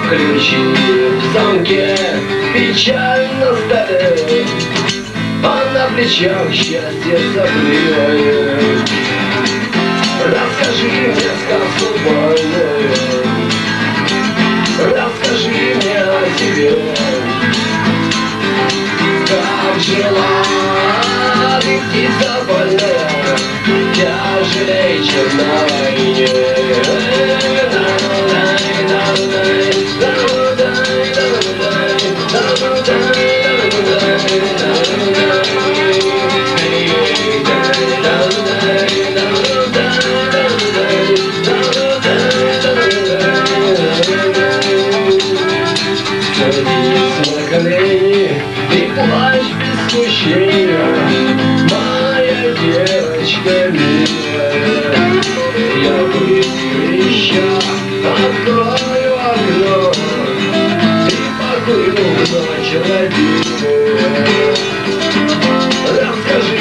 ключи в замке, печаль на столе, а на плечах счастье заклеит. Расскажи мне сказку больную, расскажи мне о себе. Как жила ты, птица больная, тяжелей, чем на войне. Садись на колени и плачь без смущения, моя девочка милая. Я выйду еще, открою окно и покурю ночь родимую. Расскажи